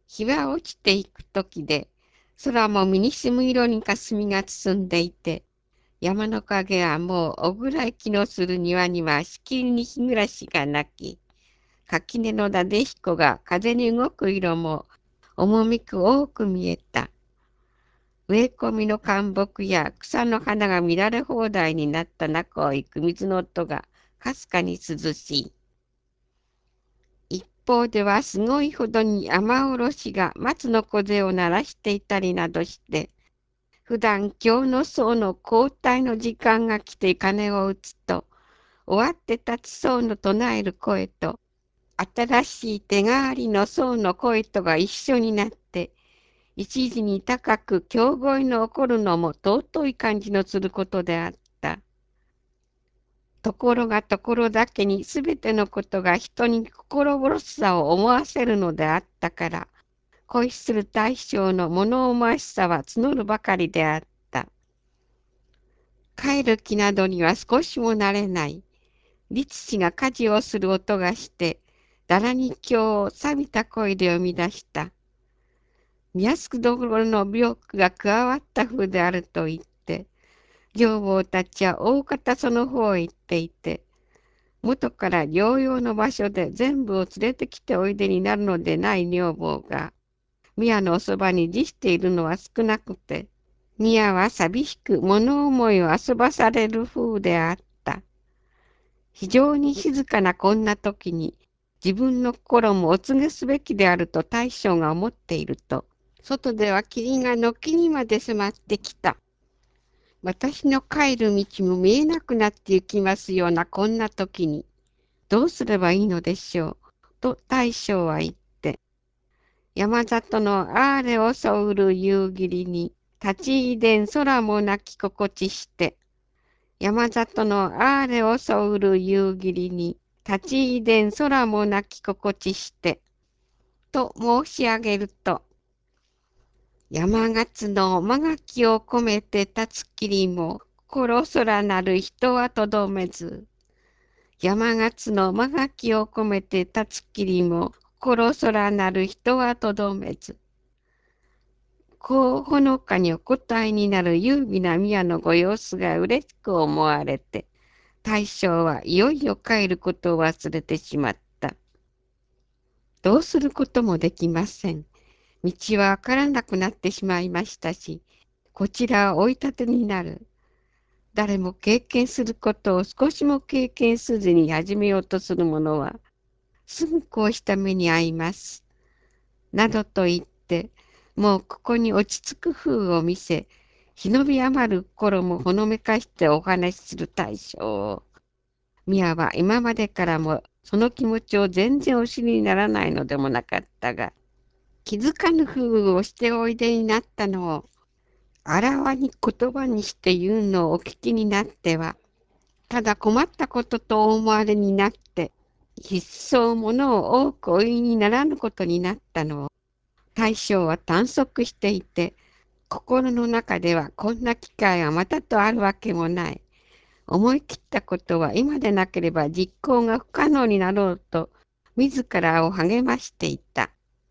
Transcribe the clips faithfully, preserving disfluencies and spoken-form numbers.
日は落ちていくときで、空も身に染む色に霞が包んでいて、山の影はもう小倉い気のする庭にはしきりに日暮らしがなき、垣根のなで彦が風に動く色も趣く多く見えた。植え込みの灌木や草の花が乱れ放題になった中を行く水の音がかすかに涼しい。一方ではすごいほどに雨おろしが松の梢を鳴らしていたりなどして、普段今日の僧の交代の時間が来て鐘を打つと、終わって立つ僧の唱える声と、新しい手代わりの僧の声とが一緒になって、一時に高く狂声の起こるのも尊い感じのすることであった。ところがところだけにすべてのことが人に心殺しさを思わせるのであったから、恋する大将の物思わしさは募るばかりであった。帰る気などには少しもなれない。律師が家事をする音がして、だら日経を錆びた声で読み出した。安どころの病気が加わった風であると言って、女房たちは大方その方へ行っていて、元から療養の場所で全部を連れてきておいでになるのでない女房が、宮のおそばに辞しているのは少なくて、宮は寂しく物思いを遊ばされる風であった。非常に静かなこんな時に、自分の心もお告げすべきであると大将が思っていると、外では霧が軒にまで迫ってきた。私の帰る道も見えなくなって行きますようなこんな時に、どうすればいいのでしょう。と大将は言って、山里のあれをそうる夕霧に、立ち入でん空もなき心地して、山里のあれをそうる夕霧に、立ち入でん空もなき心地して、と申し上げると、山勝のまがきを込めて立つきりも、心空なる人はとどめず。山勝のまがきを込めて立つきりも、心空なる人はとどめず。こうほのかにお答えになる優美な宮のご様子が嬉しく思われて、大将はいよいよ帰ることを忘れてしまった。どうすることもできません。道はわからなくなってしまいましたし、こちらは追い立てになる。誰も経験することを少しも経験せずに始めようとする者は、すぐこうした目に遭います。などと言って、もうここに落ち着く風を見せ、忍び余る頃もほのめかしてお話しする大将を、宮は今までからもその気持ちを全然お知りにならないのでもなかったが、気づかぬ風をしておいでになったのを、あらわに言葉にして言うのをお聞きになっては、ただ困ったこととお思われになって、一層ものを多くお言いにならぬことになったのを、大将は探索していて、心の中ではこんな機会はまたとあるわけもない。思い切ったことは今でなければ実行が不可能になろうと、自らを励ましていた。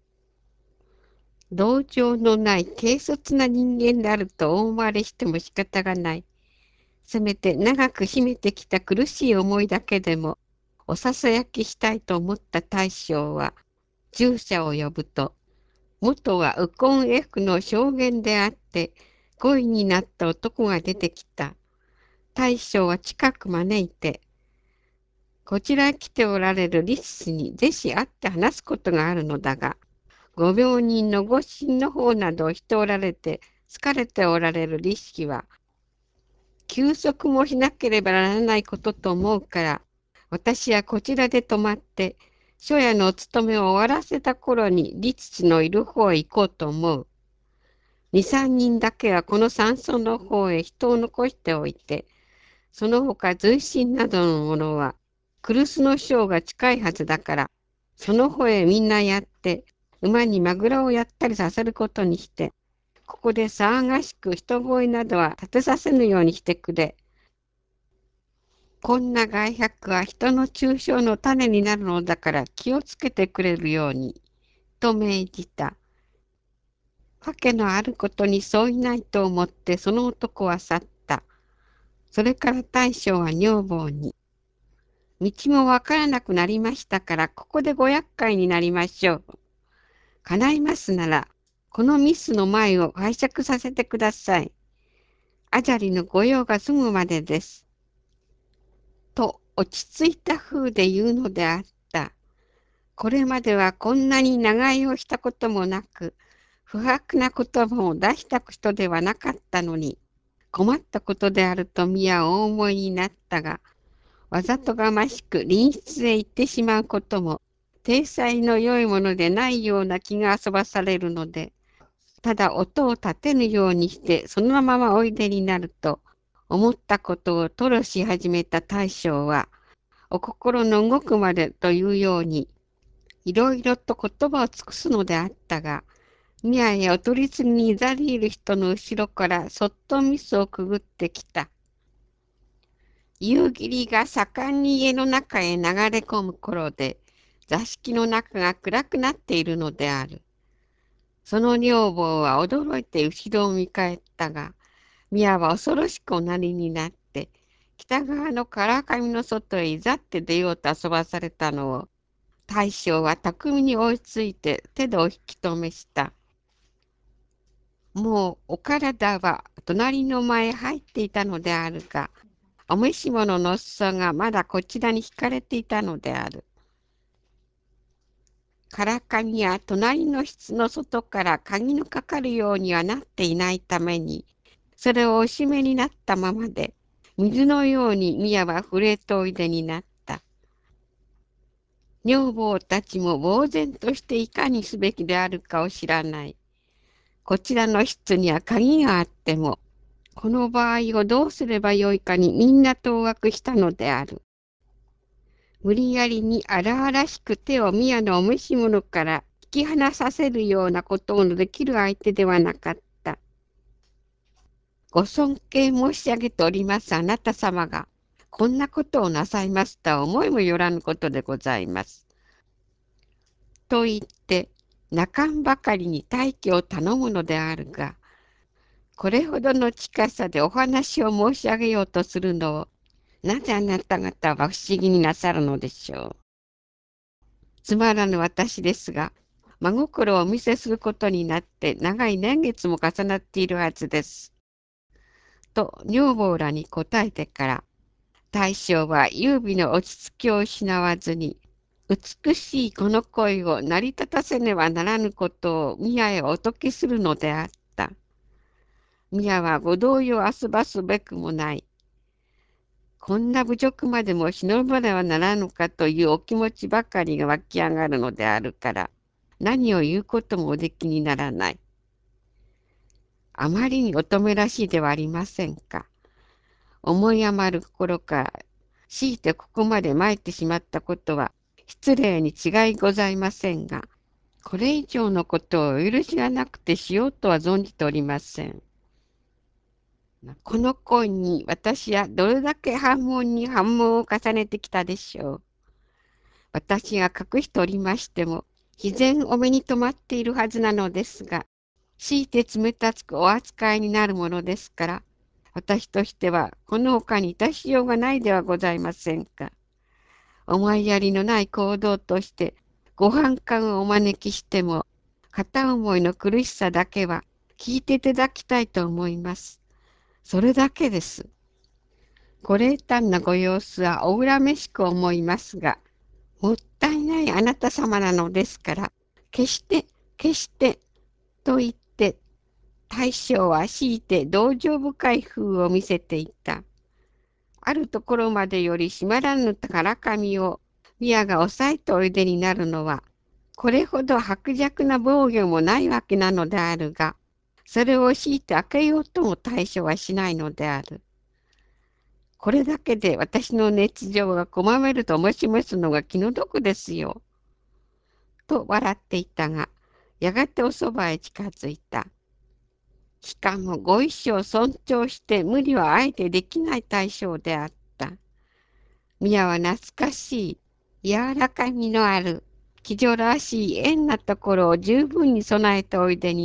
同情のない軽率な人間であるとお思われしても仕方がない。せめて長く秘めてきた苦しい思いだけでもおささやきしたいと思った大将は、従者を呼ぶと、元はウコン F の証言であって、恋になった男が出てきた。大将は近く招いて、こちらへ来ておられる律師にぜひ会って話すことがあるのだが、ご病人のご診の方などをしておられて、疲れておられる律師は、休息もしなければならないことと思うから、私はこちらで泊まって、初夜のお勤めを終わらせた頃に律師のいる方へ行こうと思う。二三人だけはこの山村の方へ人を残しておいて、その他随身などのものは、来栖の章が近いはずだから、その方へみんなやって、馬にマグロをやったりさせることにして、ここで騒がしく人声などは立てさせぬようにしてくれ。こんな外泊は人の中傷の種になるのだから気をつけてくれるように、と命じた。 訳のあることに相違ないと思ってその男は去った。それから大将は女房に、道もわからなくなりましたから、ここでご厄介になりましょう。叶いますなら、このミスの前を拝借させてください。あじゃりの御用が済むまでです。と落ち着いた風で言うのであった。これまではこんなに長居をしたこともなく、不白な言葉を出した人ではなかったのに、困ったことであると宮は大思いになったが、わざとがましく隣室へ行ってしまうことも、体裁の良いものでないような気が遊ばされるので、ただ音を立てぬようにしてそのままおいでになると、思ったことを吐露し始めた大将は、お心の動くまでというように、いろいろと言葉を尽くすのであったが、宮へお取り次ぎにざりいる人の後ろからそっとミスをくぐってきた。夕霧が盛んに家の中へ流れ込む頃で、座敷の中が暗くなっているのである。その女房は驚いて後ろを見返ったが、宮は恐ろしくおなりになって、北側の唐紙の外へいざって出ようと遊ばされたのを、大将は巧みに追いついて手でお引き止めした。もうお体は隣の間へ入っていたのであるが、お召し物の裾がまだこちらに引かれていたのである。唐紙や隣の室の外から鍵のかかるようにはなっていないために、それをおしめになったままで、水のように宮は震えておいでになった。女房たちも呆然としていかにすべきであるかを知らない。こちらの室には鍵があっても、この場合をどうすればよいかにみんな当惑したのである。無理やりに荒々しく手を宮のお召し物から引き離させるようなことのできる相手ではなかった。ご尊敬申し上げておりますあなた様が、こんなことをなさいますとは思いもよらぬことでございます。と言って、泣かんばかりに待機を頼むのであるが、これほどの近さでお話を申し上げようとするのを、なぜあなた方は不思議になさるのでしょう。つまらぬ私ですが、真心をお見せすることになって長い年月も重なっているはずです。と女房らに答えてから、大将は優美の落ち着きを失わずに、美しいこの恋を成り立たせねばならぬことを宮へお説きするのであった。宮はご同意をあすばすべくもない。こんな侮辱までも忍ばねばならぬかというお気持ちばかりが湧き上がるのであるから、何を言うこともおできにならない。あまりに乙女らしいではありませんか。思い余る心から、強いてここまで参ってしまったことは、失礼に違いございませんが、これ以上のことをお許しがなくてしようとは存じておりません。この恋に私はどれだけ反問に反問を重ねてきたでしょう。私が隠しておりましても、自然お目に留まっているはずなのですが、強いて冷たくお扱いになるものですから、私としてはこの他に致しようがないではございませんか。思いやりのない行動としてご反感をお招きしても、片思いの苦しさだけは聞いていただきたいと思います。それだけです。ご冷淡なご様子はお恨めしく思いますが、もったいないあなた様なのですから、決して、決して、と言って、大将は強いて同情深い風を見せていた。あるところまでより閉まらぬからかみを、宮が押さえておいでになるのは、これほど薄弱な防御もないわけなのであるが、それを強いて開けようとも対処はしないのである。これだけで私の熱情がこまめると申しますのが気の毒ですよ。と笑っていたが、やがておそばへ近づいた。しかもご意志を尊重して無理はあえてできない対象であった。宮は懐かしい、柔らかみのある、気丈らしい縁なところを十分に備えておいでになった。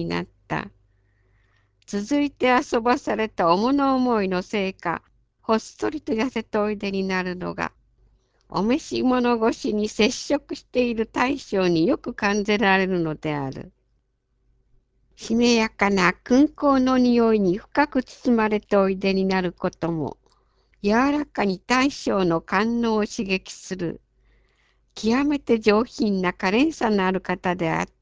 た。続いて遊ばされた物思いのせいか、ほっそりと痩せておいでになるのが、お召し物越しに接触している大将によく感じられるのである。しめやかな燻香の匂いに深く包まれておいでになることも、柔らかに大将の官能を刺激する、極めて上品な可憐さのある方であっ